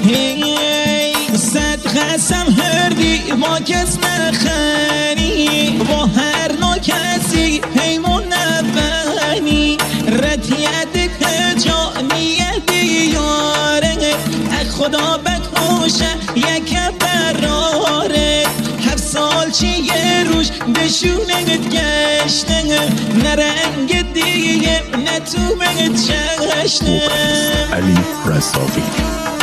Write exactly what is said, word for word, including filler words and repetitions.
صد قسم هردی با کس نخری با هر نوع کسی پیمون نبنی ردیت جانیت یاره خدا بکوشه یک براره هفت سال چی یه روش بشونت گشته نه رنگ دیگه نه تو بگه چشته علی رستاقی